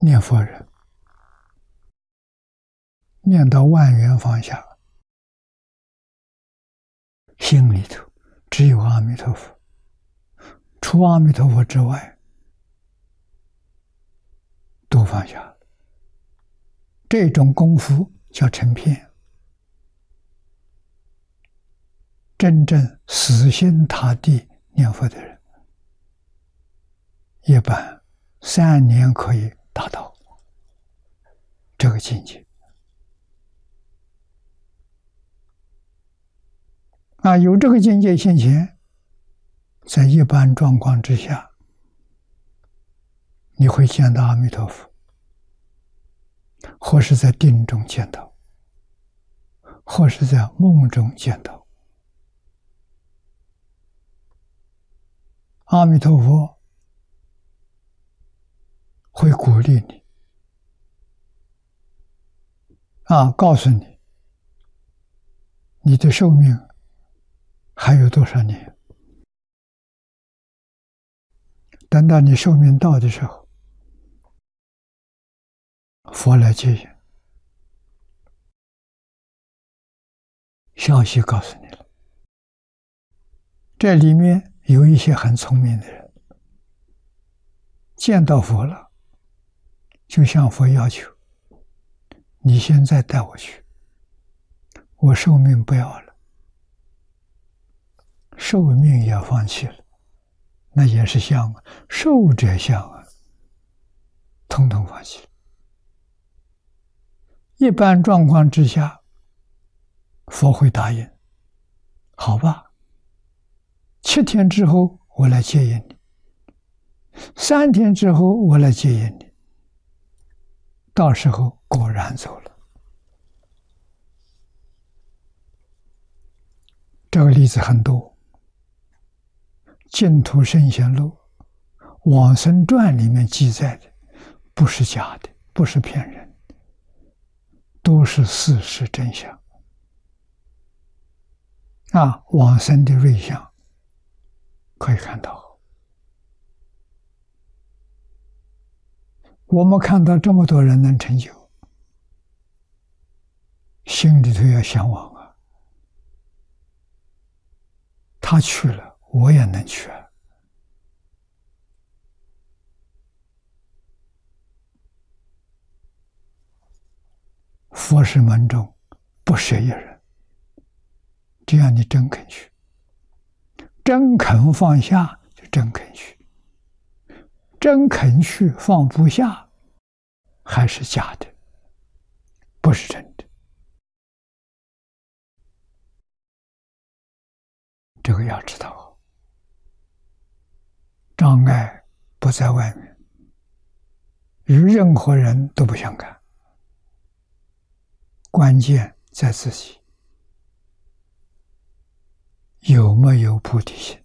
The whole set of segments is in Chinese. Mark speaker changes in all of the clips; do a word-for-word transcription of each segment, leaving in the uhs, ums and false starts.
Speaker 1: 念佛人念到万缘放下，心里头只有阿弥陀佛，除阿弥陀佛之外都放下了。这种功夫叫成片。真正死心塌地念佛的人，一般三年可以达到这个境界。啊，有这个境界现前，在一般状况之下，你会见到阿弥陀佛，或是在定中见到，或是在梦中见到。阿弥陀佛会鼓励你，啊，告诉你，你的寿命还有多少年？等到你寿命到的时候，佛来接引，消息告诉你了。这里面有一些很聪明的人，见到佛了，就向佛要求：你现在带我去，我寿命不要了，寿命也放弃了，那也是相啊，寿者相啊，统统放弃了。一般状况之下，佛会答应，好吧，七天之后我来接引你，三天之后我来接引你，到时候果然走了。这个例子很多，《净土圣贤录》《往生传》里面记载的，不是假的，不是骗人，都是事实真相。啊，往生的瑞相可以看到。我们看到这么多人能成就，心里头要向往啊，他去了，我也能去啊。佛事门中不舍一人，只要你真肯去，真肯放下就真肯去，真肯去放不下还是假的，不是真的。这个要知道，障碍不在外面，与任何人都不相干，关键在自己有没有菩提心。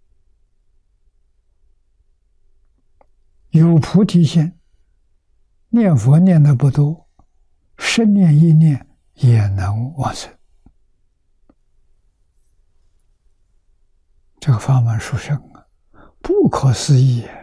Speaker 1: 有菩提心，念佛念的不多，十念一念也能往生。这个法门殊胜啊，不可思议啊！